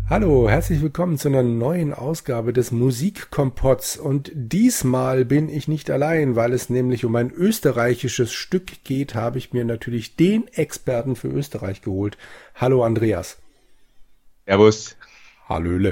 Hallo, herzlich willkommen zu einer neuen Ausgabe des Musikkompotts und diesmal bin ich nicht allein, weil es nämlich um ein österreichisches Stück geht, habe ich mir natürlich den Experten für Österreich geholt. Hallo Andreas. Servus. Hallöle.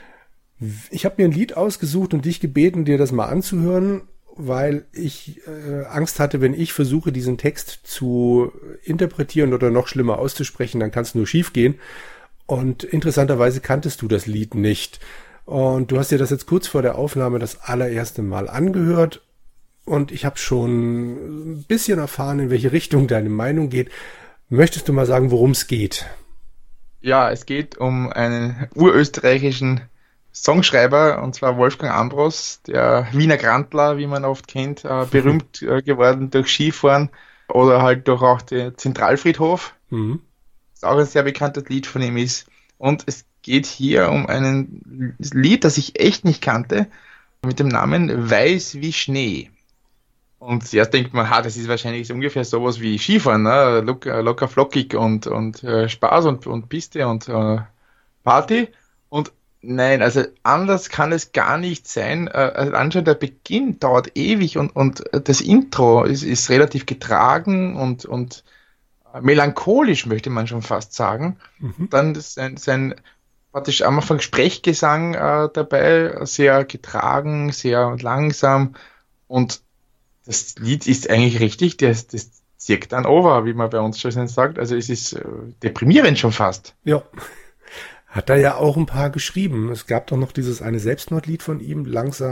Ich habe mir ein Lied ausgesucht und dich gebeten, dir das mal anzuhören, weil ich Angst hatte, wenn ich versuche, diesen Text zu interpretieren oder noch schlimmer auszusprechen, dann kann es nur schief gehen. Und interessanterweise kanntest du das Lied nicht. Und du hast dir das jetzt kurz vor der Aufnahme das allererste Mal angehört. Und ich habe schon ein bisschen erfahren, in welche Richtung deine Meinung geht. Möchtest du mal sagen, worum es geht? Ja, es geht um einen urösterreichischen Songschreiber, und zwar Wolfgang Ambros, der Wiener Grantler, wie man oft kennt, berühmt geworden durch Skifahren oder halt durch auch den Zentralfriedhof. Mhm. Auch ein sehr bekanntes Lied von ihm ist. Und es geht hier um ein Lied, das ich echt nicht kannte, mit dem Namen Weiß wie Schnee. Und zuerst denkt man, das ist wahrscheinlich so ungefähr sowas wie Skifahren, ne? Locker flockig und Spaß und Piste und Party. Und nein, also anders kann es gar nicht sein. Also anscheinend der Beginn dauert ewig und das Intro ist relativ getragen und melancholisch, möchte man schon fast sagen. Mhm. Dann sein praktisch am Anfang Sprechgesang dabei, sehr getragen, sehr langsam. Und das Lied ist eigentlich richtig, das zirkt dann over, wie man bei uns schon sagt. Also es ist deprimierend schon fast. Ja, hat er ja auch ein paar geschrieben. Es gab doch noch dieses eine Selbstmordlied von ihm,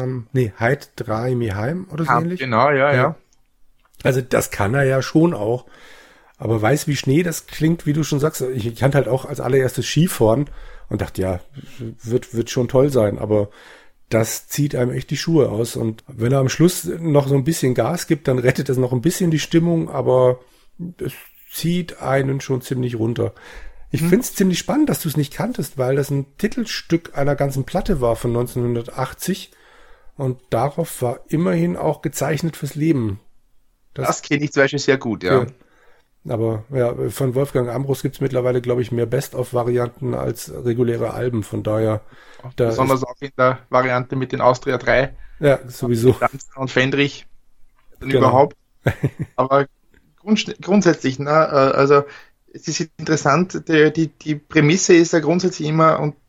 Heit drei mi heim oder so ähnlich. Genau, ja. Also das kann er ja schon auch. Aber Weiß wie Schnee, das klingt, wie du schon sagst, ich kannte halt auch als allererstes Skifahren und dachte, ja, wird schon toll sein, aber das zieht einem echt die Schuhe aus. Und wenn er am Schluss noch so ein bisschen Gas gibt, dann rettet das noch ein bisschen die Stimmung, aber es zieht einen schon ziemlich runter. Ich finde es ziemlich spannend, dass du es nicht kanntest, weil das ein Titelstück einer ganzen Platte war von 1980 und darauf war immerhin auch gezeichnet fürs Leben. Das kenne ich zum Beispiel sehr gut, ja. Aber ja, von Wolfgang Ambros gibt's mittlerweile, glaube ich, mehr Best-of-Varianten als reguläre Alben. Von daher, Besonders auch in der Variante mit den Austria 3. Ja, sowieso. Und Fendrich dann Genau. überhaupt. Aber grundsätzlich, also es ist interessant, die Prämisse ist ja grundsätzlich immer, und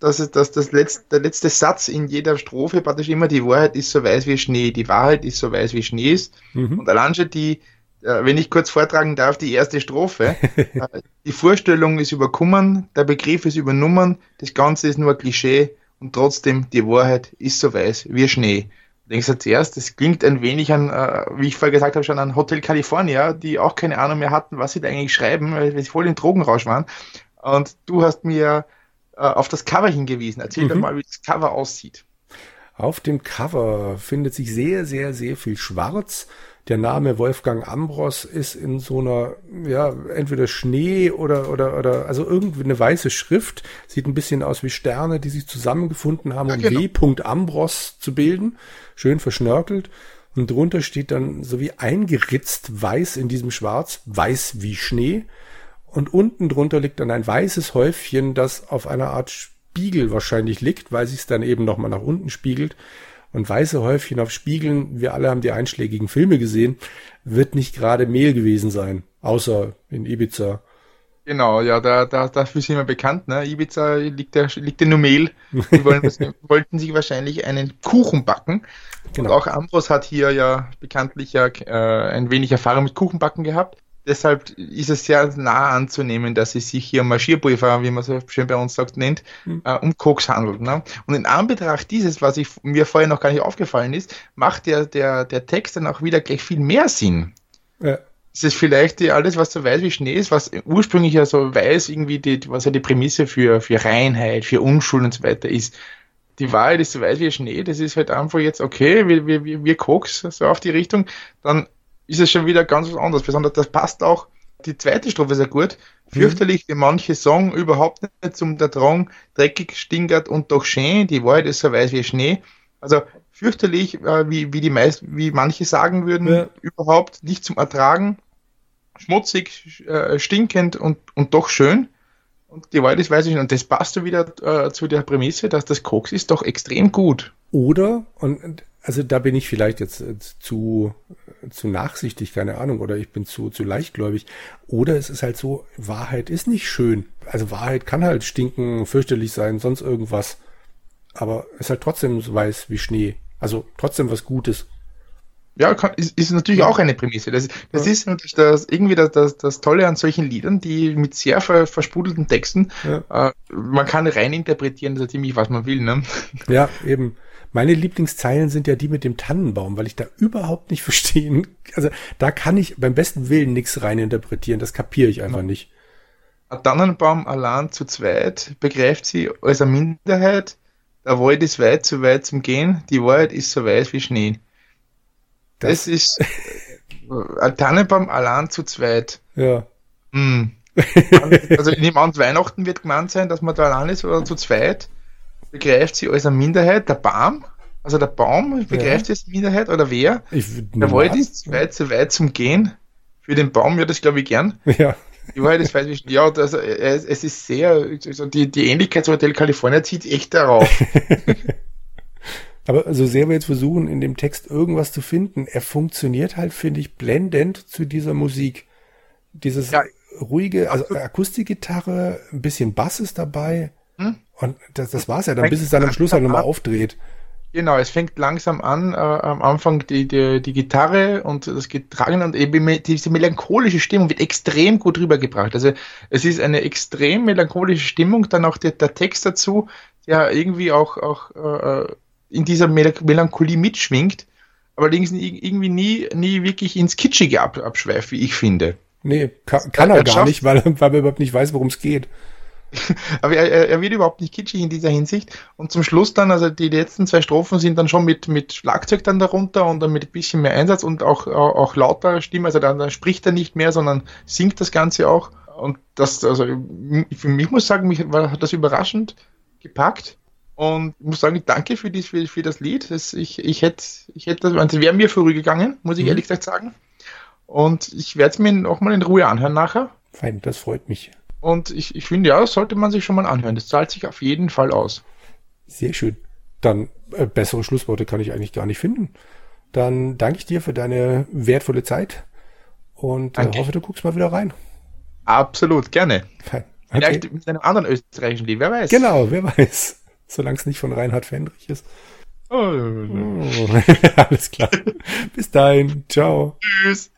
der letzte Satz in jeder Strophe praktisch immer, die Wahrheit ist so weiß wie Schnee, die Wahrheit ist so weiß wie Schnee ist. Mhm. Und allein schon wenn ich kurz vortragen darf, die erste Strophe. Die Vorstellung ist überkommen, der Begriff ist übernommen, das Ganze ist nur ein Klischee und trotzdem die Wahrheit ist so weiß wie Schnee. Denkst du zuerst, das klingt ein wenig an, wie ich vorher gesagt habe, schon an Hotel California, die auch keine Ahnung mehr hatten, was sie da eigentlich schreiben, weil sie voll im Drogenrausch waren. Und du hast mir auf das Cover hingewiesen. Erzähl doch mal, wie das Cover aussieht. Auf dem Cover findet sich sehr, sehr, sehr viel Schwarz. Der Name Wolfgang Ambros ist in so einer, ja, entweder Schnee oder, also irgendwie eine weiße Schrift. Sieht ein bisschen aus wie Sterne, die sich zusammengefunden haben, um W. Ambros zu bilden. Schön verschnörkelt. Und drunter steht dann so wie eingeritzt weiß in diesem Schwarz, weiß wie Schnee. Und unten drunter liegt dann ein weißes Häufchen, das auf einer Art Spiegel wahrscheinlich liegt, weil sich es dann eben nochmal nach unten spiegelt. Und weiße Häufchen auf Spiegeln, wir alle haben die einschlägigen Filme gesehen, wird nicht gerade Mehl gewesen sein, außer in Ibiza. Genau, ja, dafür sind wir bekannt, ne? Ibiza liegt ja nur Mehl. Die wollten sich wahrscheinlich einen Kuchen backen. Genau. Und auch Ambros hat hier ja bekanntlich ein wenig Erfahrung mit Kuchenbacken gehabt. Deshalb ist es sehr nah anzunehmen, dass es sich hier um Marschierpulver, wie man so schön bei uns sagt, nennt, um Koks handelt. Ne? Und in Anbetracht dieses, was mir vorher noch gar nicht aufgefallen ist, macht der Text dann auch wieder gleich viel mehr Sinn. Ja. Es ist vielleicht alles, was so weiß wie Schnee ist, was ursprünglich ja so weiß, irgendwie was ja die Prämisse für Reinheit, für Unschuld und so weiter ist. Die Wahrheit ist so weiß wie Schnee, das ist halt einfach jetzt okay, wir Koks, so auf die Richtung, dann ist es schon wieder ganz was anderes. Besonders das passt auch, die zweite Strophe sehr gut. Fürchterlich wie manche Song, überhaupt nicht zum der Drang, dreckig, stinkert und doch schön, die Wahrheit ist so weiß wie Schnee. Also fürchterlich, wie manche sagen würden, überhaupt nicht zum Ertragen, schmutzig, stinkend und doch schön. und die Wahrheit ist, weiß ich nicht. Und das passt so wieder zu der Prämisse, dass das Koks ist doch extrem gut. Oder, und also da bin ich vielleicht jetzt zu nachsichtig, keine Ahnung, oder ich bin zu leichtgläubig. Oder es ist halt so, Wahrheit ist nicht schön. Also Wahrheit kann halt stinken, fürchterlich sein, sonst irgendwas. Aber es ist halt trotzdem so weiß wie Schnee. Also trotzdem was Gutes. Ja, ist natürlich auch eine Prämisse. Das ist natürlich das Tolle an solchen Liedern, die mit sehr versprudelten Texten, man kann rein interpretieren, so ziemlich was man will, ne? Ja, eben. Meine Lieblingszeilen sind ja die mit dem Tannenbaum, weil ich da überhaupt nicht verstehen, also da kann ich beim besten Willen nichts rein interpretieren, das kapiere ich einfach nicht. Ein Tannenbaum allein zu zweit begreift sie als eine Minderheit, der Wald ist weit zu weit zum Gehen, die Wahrheit ist so weiß wie Schnee. Das ist ein Tannenbaum allein zu zweit. Ja. Also ich nehme an, Weihnachten wird gemeint sein, dass man da allein ist oder zu zweit. Begreift sie als eine Minderheit, der Baum begreift sie als Minderheit oder wer? Der Wald ist zu weit zum Gehen. Für den Baum würde ich glaube ich gern. Ja. Die Wahrheit ist weit wie, ja, es ist sehr, also die Ähnlichkeit zu Hotel California zieht echt darauf. Aber so sehr wir jetzt versuchen, in dem Text irgendwas zu finden, er funktioniert halt, finde ich, blendend zu dieser Musik. Dieses ruhige, also Akustikgitarre, ein bisschen Bass ist dabei. Und das war's ja dann, bis es dann am Schluss halt nochmal aufdreht. Genau, es fängt langsam an, am Anfang die Gitarre und das Getragen und eben diese melancholische Stimmung wird extrem gut rübergebracht. Also es ist eine extrem melancholische Stimmung, dann auch der Text dazu, der irgendwie auch in dieser Melancholie mitschwingt, allerdings irgendwie nie wirklich ins Kitschige abschweift, wie ich finde. Nee, kann er gar nicht, weil er überhaupt nicht weiß, worum es geht. Aber er wird überhaupt nicht kitschig in dieser Hinsicht. Und zum Schluss dann, also die letzten 2 Strophen sind dann schon mit Schlagzeug dann darunter und dann mit ein bisschen mehr Einsatz und auch lauter Stimme. Also dann spricht er nicht mehr, sondern singt das Ganze auch. Und das, also für mich muss sagen, hat das überraschend gepackt. Und ich muss sagen, danke für das Lied. Ich hätte das, also wäre mir vorübergegangen, muss ich ehrlich gesagt sagen. Und ich werde es mir noch mal in Ruhe anhören nachher. Fein, das freut mich. Und ich finde, ja, das sollte man sich schon mal anhören. Das zahlt sich auf jeden Fall aus. Sehr schön. Dann bessere Schlussworte kann ich eigentlich gar nicht finden. Dann danke ich dir für deine wertvolle Zeit und hoffe, du guckst mal wieder rein. Absolut, gerne. Fein. Okay. Vielleicht mit einem anderen österreichischen Lied, wer weiß. Genau, wer weiß. Solange es nicht von Reinhard Fendrich ist. Oh. Alles klar. Bis dahin. Ciao. Tschüss.